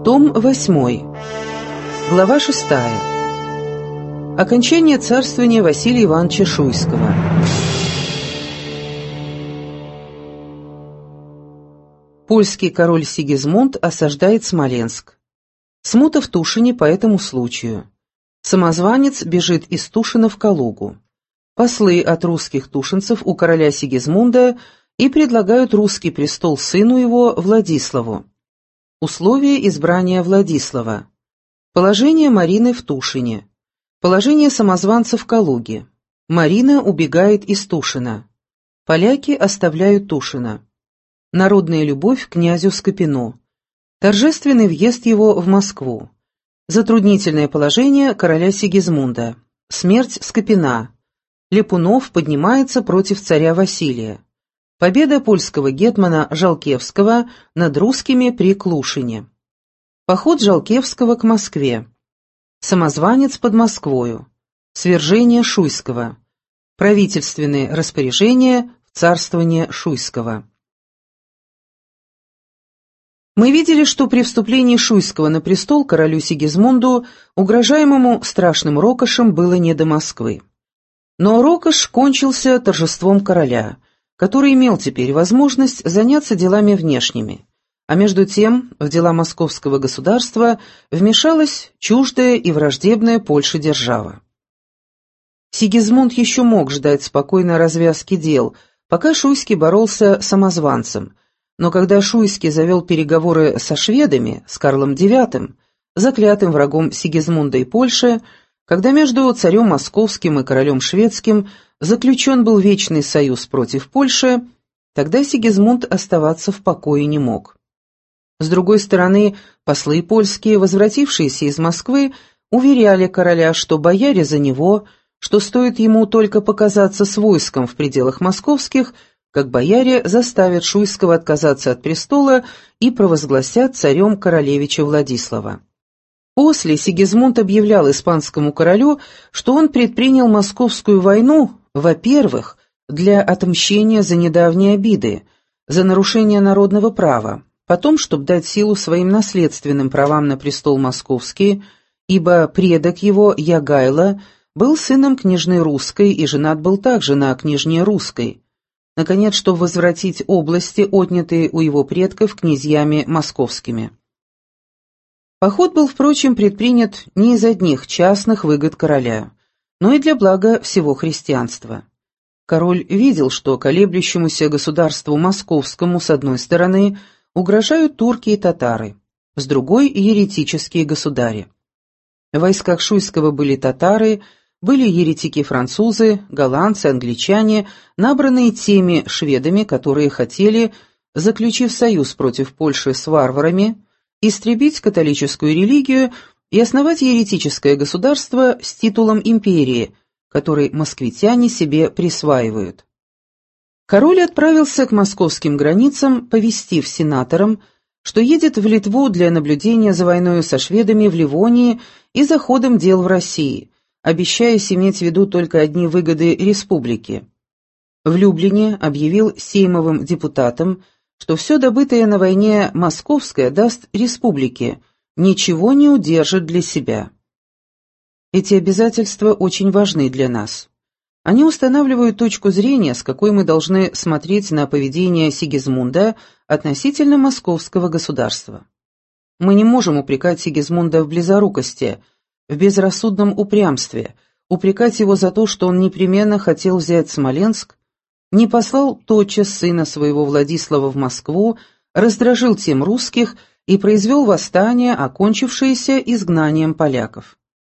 Том 8. Глава 6. Окончание царствования Василия Ивановича Шуйского. Польский король Сигизмунд осаждает Смоленск. Смута в Тушине по этому случаю. Самозванец бежит из Тушина в Калугу. Послы от русских тушинцев у короля Сигизмунда и предлагают русский престол сыну его Владиславу. Условия избрания Владислава. Положение Марины в Тушине. Положение самозванца в Калуге. Марина убегает из Тушина. Поляки оставляют Тушина. Народная любовь к князю Скопину. Торжественный въезд его в Москву. Затруднительное положение короля Сигизмунда. Смерть Скопина. Лепунов поднимается против царя Василия. Победа польского гетмана Жалкевского над русскими при Клушине. Поход Жалкевского к Москве. Самозванец под Москвою. Свержение Шуйского. Правительственные распоряжения в царствование Шуйского. Мы видели, что при вступлении Шуйского на престол королю Сигизмунду, угрожаемому страшным рокошем, было не до Москвы. Но рокош кончился торжеством короля, который имел теперь возможность заняться делами внешними, а между тем в дела московского государства вмешалась чуждая и враждебная Польше держава. Сигизмунд еще мог ждать спокойной развязки дел, пока Шуйский боролся с самозванцем, но когда Шуйский завел переговоры со шведами, с Карлом IX, заклятым врагом Сигизмунда и Польши, когда между царем московским и королем шведским заключен был вечный союз против Польши, тогда Сигизмунд оставаться в покое не мог. С другой стороны, послы польские, возвратившиеся из Москвы, уверяли короля, что бояре за него, что стоит ему только показаться с войском в пределах московских, как бояре заставят Шуйского отказаться от престола и провозгласят царем королевича Владислава. После Сигизмунд объявлял испанскому королю, что он предпринял московскую войну, во-первых, для отмщения за недавние обиды, за нарушение народного права, потом, чтобы дать силу своим наследственным правам на престол московский, ибо предок его, Ягайло, был сыном княжны русской и женат был также на княжне русской, наконец, чтобы возвратить области, отнятые у его предков князьями московскими. Поход был, впрочем, предпринят не из одних частных выгод короля, но и для блага всего христианства. Король видел, что колеблющемуся государству московскому с одной стороны угрожают турки и татары, с другой – еретические государи. В войсках Шуйского были татары, были еретики-французы, голландцы, англичане, набранные теми шведами, которые хотели, заключив союз против Польши с варварами, истребить католическую религию и основать еретическое государство с титулом империи, который москвитяне себе присваивают. Король отправился к московским границам, повестив сенаторам, что едет в Литву для наблюдения за войною со шведами в Ливонии и за ходом дел в России, обещая иметь в виду только одни выгоды республики. В Люблине объявил сеймовым депутатам, что все добытое на войне московское даст республике, ничего не удержит для себя. Эти обязательства очень важны для нас. Они устанавливают точку зрения, с какой мы должны смотреть на поведение Сигизмунда относительно московского государства. Мы не можем упрекать Сигизмунда в близорукости, в безрассудном упрямстве, упрекать его за то, что он непременно хотел взять Смоленск, не послал тотчас сына своего Владислава в Москву, раздражил тем русских и произвел восстание, окончившееся изгнанием поляков.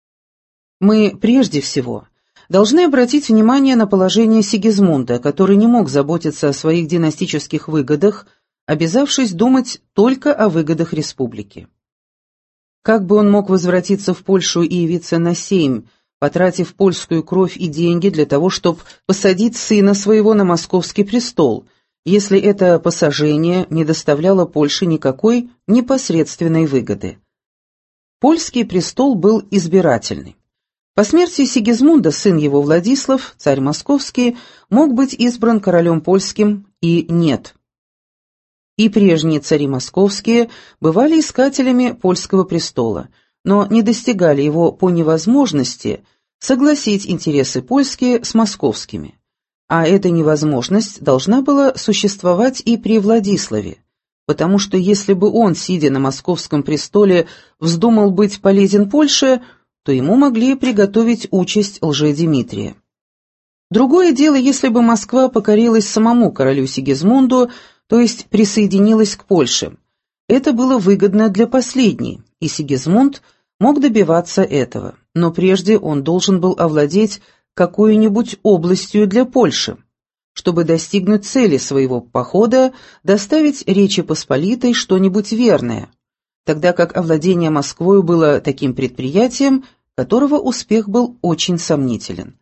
Мы прежде всего должны обратить внимание на положение Сигизмунда, который не мог заботиться о своих династических выгодах, обязавшись думать только о выгодах республики. Как бы он мог возвратиться в Польшу и явиться на сейм, потратив польскую кровь и деньги для того, чтобы посадить сына своего на московский престол, если это посажение не доставляло Польше никакой непосредственной выгоды? Польский престол был избирательный. По смерти Сигизмунда сын его Владислав, царь московский, мог быть избран королем польским и нет. И прежние цари московские бывали искателями польского престола, но не достигали его по невозможности согласить интересы польские с московскими. А эта невозможность должна была существовать и при Владиславе, потому что если бы он, сидя на московском престоле, вздумал быть полезен Польше, то ему могли приготовить участь Лжедимитрия. Другое дело, если бы Москва покорилась самому королю Сигизмунду, то есть присоединилась к Польше. Это было выгодно для последней, и Сигизмунд мог добиваться этого, но прежде он должен был овладеть какой-нибудь областью для Польши, чтобы достигнуть цели своего похода, доставить Речи Посполитой что-нибудь верное, тогда как овладение Москвой было таким предприятием, которого успех был очень сомнителен.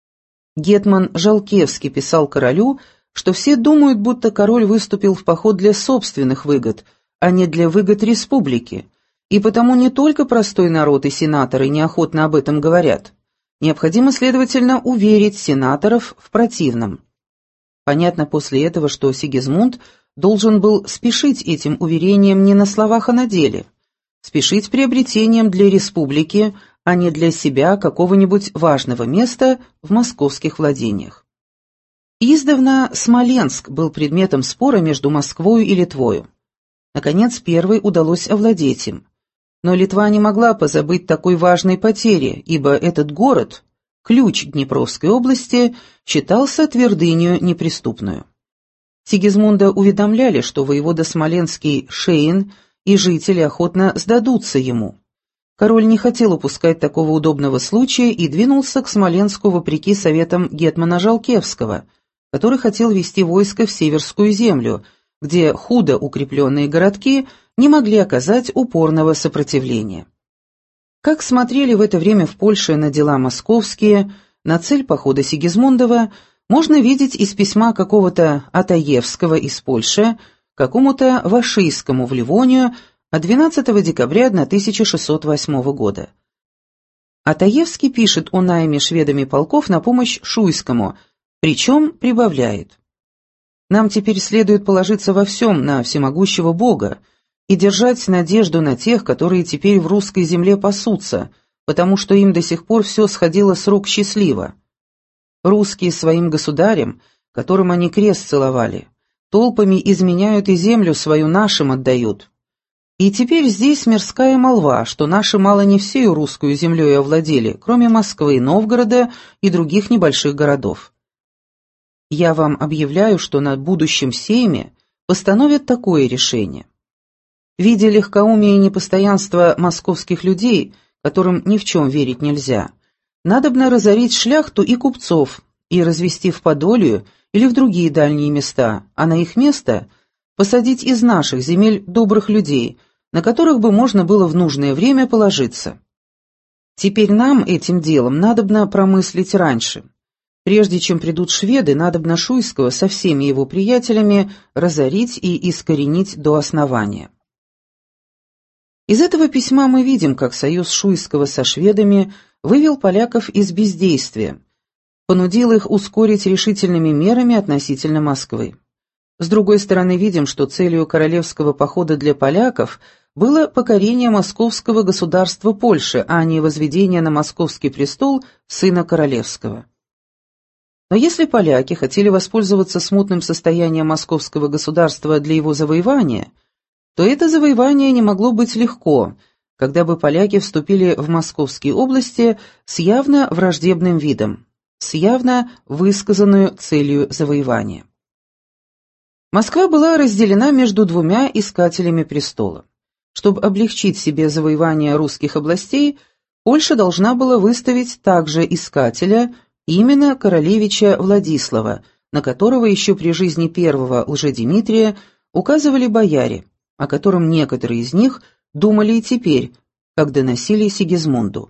Гетман Жалкевский писал королю, что все думают, будто король выступил в поход для собственных выгод, а не для выгод республики, и потому не только простой народ и сенаторы неохотно об этом говорят. Необходимо, следовательно, уверить сенаторов в противном. Понятно после этого, что Сигизмунд должен был спешить этим уверением не на словах, а на деле, спешить приобретением для республики, а не для себя какого-нибудь важного места в московских владениях. Издавна Смоленск был предметом спора между Москвою и Литвою. Наконец, первой удалось овладеть им. Но Литва не могла позабыть такой важной потери, ибо этот город, ключ Днепровской области, считался твердынью неприступную. Сигизмунда уведомляли, что воевода Смоленский Шейн и жители охотно сдадутся ему. Король не хотел упускать такого удобного случая и двинулся к Смоленску вопреки советам гетмана Жалкевского, который хотел вести войско в Северскую землю, где худо укрепленные городки не могли оказать упорного сопротивления. Как смотрели в это время в Польше на дела московские, на цель похода Сигизмундова, можно видеть из письма какого-то Атаевского из Польши какому-то Вашийскому в Ливонию от 12 декабря 1608 года. Атаевский пишет о найме шведами полков на помощь Шуйскому, причем прибавляет: «Нам теперь следует положиться во всем на всемогущего Бога и держать надежду на тех, которые теперь в русской земле пасутся, потому что им до сих пор все сходило с рук счастливо. Русские своим государям, которым они крест целовали, толпами изменяют и землю свою нашим отдают. И теперь здесь мирская молва, что наши мало не всею русскую землей овладели, кроме Москвы, Новгорода и других небольших городов. Я вам объявляю, что на будущем сейме постановят такое решение. Видя легкоумие и непостоянство московских людей, которым ни в чем верить нельзя, надобно разорить шляхту и купцов и развести в Подолью или в другие дальние места, а на их место посадить из наших земель добрых людей, на которых бы можно было в нужное время положиться. Теперь нам этим делом надобно промыслить раньше. Прежде чем придут шведы, надобно Шуйского со всеми его приятелями разорить и искоренить до основания». Из этого письма мы видим, как союз Шуйского со шведами вывел поляков из бездействия, понудил их ускорить решительными мерами относительно Москвы. С другой стороны, видим, что целью королевского похода для поляков было покорение московского государства Польши, а не возведение на московский престол сына королевского. Но если поляки хотели воспользоваться смутным состоянием московского государства для его завоевания, то это завоевание не могло быть легко, когда бы поляки вступили в московские области с явно враждебным видом, с явно высказанную целью завоевания. Москва была разделена между двумя искателями престола. Чтобы облегчить себе завоевание русских областей, Польша должна была выставить также искателя, именно королевича Владислава, на которого еще при жизни первого Лжедимитрия указывали бояре, о котором некоторые из них думали и теперь, как доносили Сигизмунду.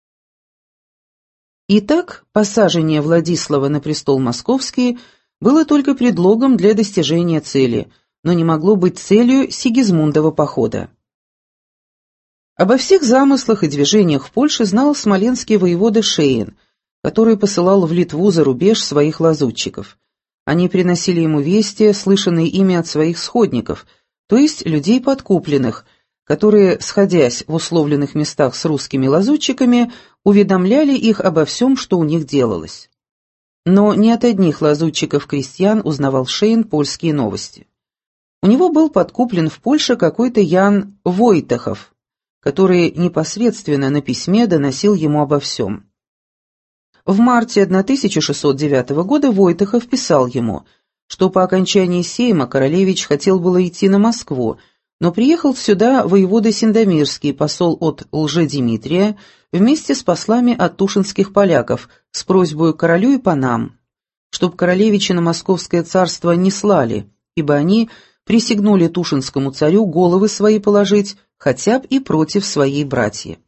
Итак, посажение Владислава на престол московский было только предлогом для достижения цели, но не могло быть целью Сигизмундова похода. Обо всех замыслах и движениях в Польше знал смоленский воевода Шейн, который посылал в Литву за рубеж своих лазутчиков. Они приносили ему вести, слышанные ими от своих сходников, то есть людей подкупленных, которые, сходясь в условленных местах с русскими лазутчиками, уведомляли их обо всем, что у них делалось. Но не от одних лазутчиков-крестьян узнавал Шейн польские новости. У него был подкуплен в Польше какой-то Ян Войтахов, который непосредственно на письме доносил ему обо всем. В марте 1609 года Войтахов писал ему, что по окончании сейма королевич хотел было идти на Москву, но приехал сюда воевода Сендомирский, посол от Лжедимитрия, вместе с послами от тушинских поляков, с просьбой королю и панам, чтоб королевича на московское царство не слали, ибо они присягнули тушинскому царю головы свои положить, хотя б и против своей братьи.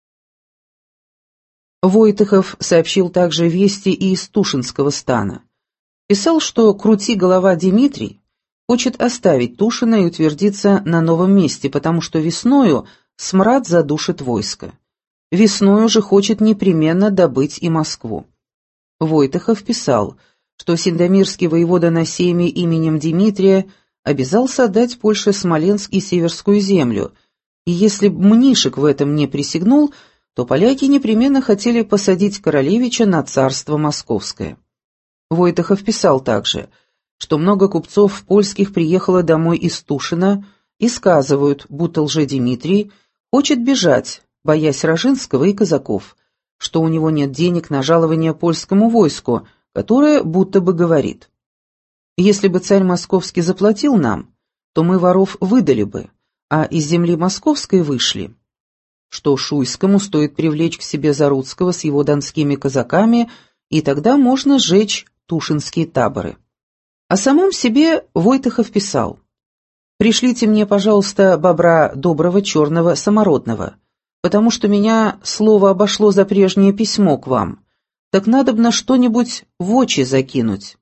Войтахов сообщил также вести и из Тушинского стана. Писал, что крути-голова Дмитрий хочет оставить Тушино и утвердиться на новом месте, потому что весною смрад задушит войско. Весною же хочет непременно добыть и Москву. Войтахов писал, что сендомирский воевода на сейме именем Дмитрия обязался отдать Польше Смоленск и Северскую землю, и если б Мнишек в этом не присягнул, то поляки непременно хотели посадить королевича на царство московское. Войтахов писал также, что много купцов польских приехало домой из Тушина и сказывают, будто Лжедимитрий хочет бежать, боясь Рожинского и казаков, что у него нет денег на жалование польскому войску, которое будто бы говорит: «Если бы царь московский заплатил нам, то мы воров выдали бы, а из земли московской вышли», что Шуйскому стоит привлечь к себе Заруцкого с его донскими казаками, и тогда можно сжечь тушинские таборы. О самом себе Войтахов писал: «Пришлите мне, пожалуйста, бобра доброго, черного, самородного, потому что меня слово обошло за прежнее письмо к вам, так надобно что-нибудь в очи закинуть».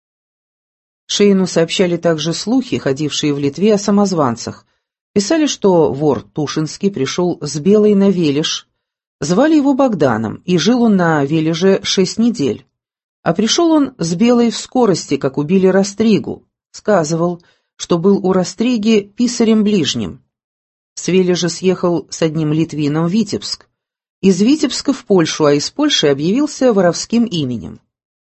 Шейну сообщали также слухи, ходившие в Литве, о самозванцах. Писали, что вор Тушинский пришел с Белой на Вележ, звали его Богданом, и жил он на Вележе 6 недель. А пришел он с Белой в скорости, как убили Растригу. Сказывал, что был у Растриги писарем ближним. С Вележа съехал с одним литвином в Витебск. Из Витебска в Польшу, а из Польши объявился воровским именем.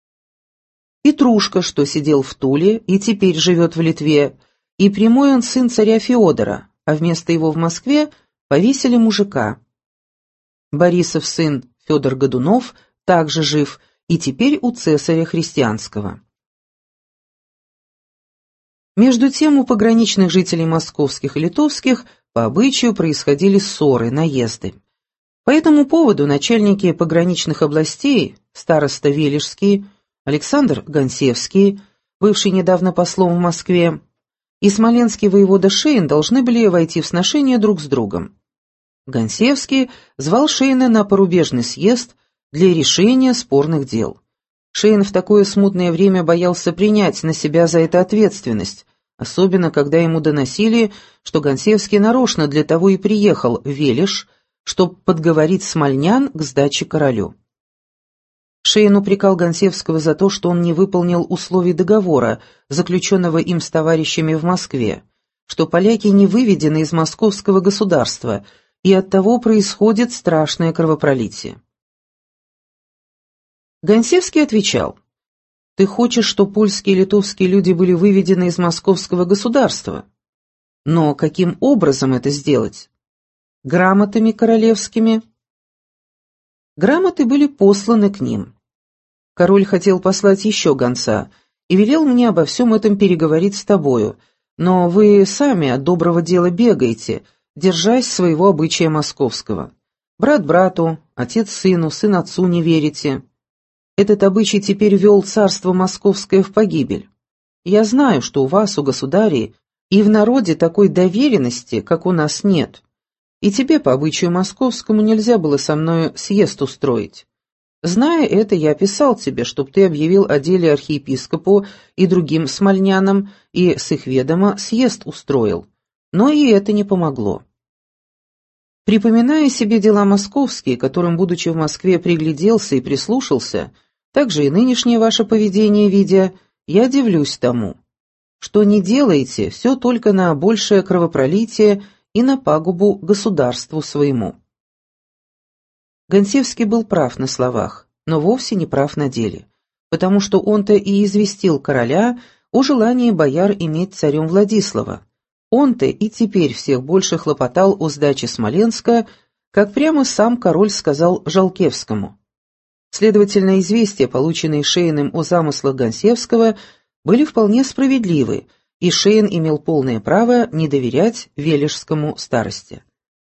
Петрушка, что сидел в Туле и теперь живет в Литве, и прямой он сын царя Феодора, а вместо его в Москве повесили мужика. Борисов сын Федор Годунов также жив, и теперь у цесаря Христианского. Между тем у пограничных жителей московских и литовских по обычаю происходили ссоры, наезды. По этому поводу начальники пограничных областей, староста Вележский, Александр Гонсевский, бывший недавно послом в Москве, и смоленский воевода Шейн должны были войти в сношение друг с другом. Гонсевский звал Шейна на порубежный съезд для решения спорных дел. Шейн в такое смутное время боялся принять на себя за это ответственность, особенно когда ему доносили, что Гонсевский нарочно для того и приехал в Вележ, чтобы подговорить смольнян к сдаче королю. Шейн упрекал Гонсевского за то, что он не выполнил условий договора, заключенного им с товарищами в Москве, что поляки не выведены из московского государства, и оттого происходит страшное кровопролитие. Гонсевский отвечал: «Ты хочешь, чтобы польские и литовские люди были выведены из московского государства? Но каким образом это сделать? Грамотами королевскими?» Грамоты были посланы к ним. Король хотел послать еще гонца и велел мне обо всем этом переговорить с тобою, но вы сами от доброго дела бегаете, держась своего обычая московского. Брат брату, отец сыну, сын отцу не верите. Этот обычай теперь вел царство московское в погибель. Я знаю, что у вас, у государей, и в народе такой доверенности, как у нас, нет. И тебе по обычаю московскому нельзя было со мною съезд устроить. Зная это, я писал тебе, чтоб ты объявил о деле архиепископу и другим смольнянам, и с их ведома съезд устроил. Но и это не помогло. Припоминая себе дела московские, которым, будучи в Москве, пригляделся и прислушался, также и нынешнее ваше поведение видя, я дивлюсь тому, что не делаете все только на большее кровопролитие и на пагубу государству своему». Гонсевский был прав на словах, но вовсе не прав на деле, потому что он-то и известил короля о желании бояр иметь царем Владислава. Он-то и теперь всех больше хлопотал о сдаче Смоленска, как прямо сам король сказал Жалкевскому. Следовательно, известия, полученные Шейным о замыслах Гонсевского, были вполне справедливы, и Шейн имел полное право не доверять вележскому старости.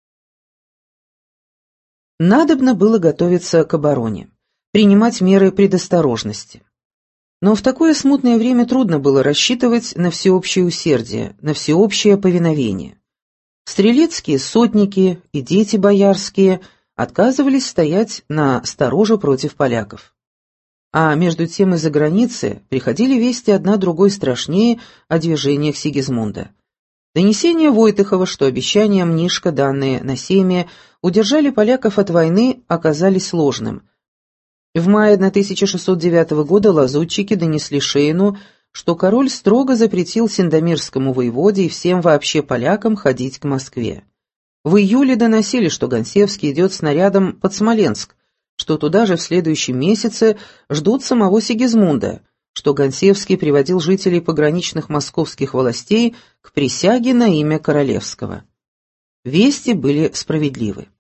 Надобно было готовиться к обороне, принимать меры предосторожности. Но в такое смутное время трудно было рассчитывать на всеобщее усердие, на всеобщее повиновение. Стрелецкие сотники и дети боярские отказывались стоять на стороже против поляков. А между тем из-за границы приходили вести одна другой страшнее о движениях Сигизмунда. Донесения Войтыхова, что обещания Мнишка, данные на Сейме, удержали поляков от войны, оказались ложным. В мае 1609 года лазутчики донесли Шейну, что король строго запретил синдомирскому воеводе и всем вообще полякам ходить к Москве. В июле доносили, что Гонсевский идет снарядом под Смоленск, что туда же в следующем месяце ждут самого Сигизмунда, что Гонсевский приводил жителей пограничных московских властей к присяге на имя королевского. Вести были справедливы.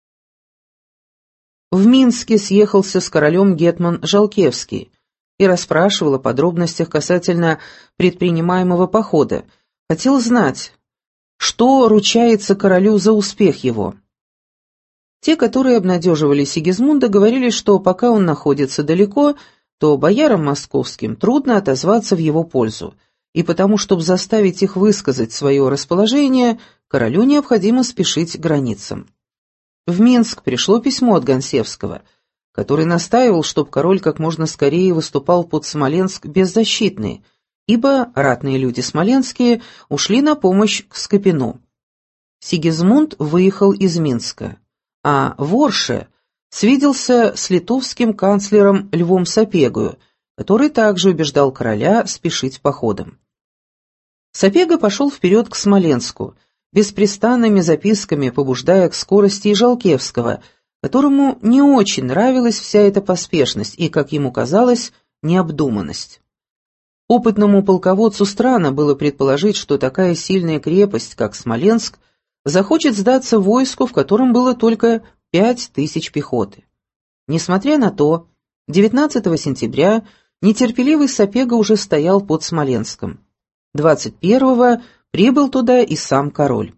В Минске съехался с королем гетман Жалкевский и расспрашивал о подробностях касательно предпринимаемого похода, хотел знать, что ручается королю за успех его. Те, которые обнадеживали Сигизмунда, говорили, что пока он находится далеко, то боярам московским трудно отозваться в его пользу, и потому, чтобы заставить их высказать свое расположение, королю необходимо спешить к границам. В Минск пришло письмо от Гонсевского, который настаивал, чтобы король как можно скорее выступал под Смоленск беззащитный, ибо ратные люди смоленские ушли на помощь к Скопину. Сигизмунд выехал из Минска, а в Орше свиделся с литовским канцлером Львом Сапегою, который также убеждал короля спешить походом. Сапега пошел вперед к Смоленску, беспрестанными записками побуждая к скорости и Жалкевского, которому не очень нравилась вся эта поспешность и, как ему казалось, необдуманность. Опытному полководцу странно было предположить, что такая сильная крепость, как Смоленск, захочет сдаться войску, в котором было только 5000 пехоты. Несмотря на то, 19 сентября нетерпеливый Сапега уже стоял под Смоленском. 21-го прибыл туда и сам король.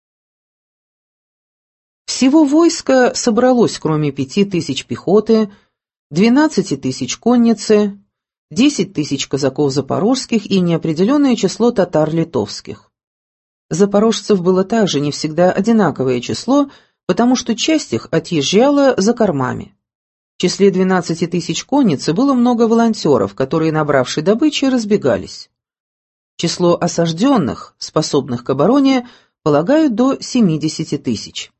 Всего войска собралось, кроме 5000 пехоты, 12 тысяч конницы, 10 тысяч казаков запорожских и неопределенное число татар литовских. Запорожцев было также не всегда одинаковое число, потому что часть их отъезжала за кормами. В числе 12 тысяч конницы было много волонтеров, которые, набравшие добычи, разбегались. Число осажденных, способных к обороне, полагают до 70 тысяч.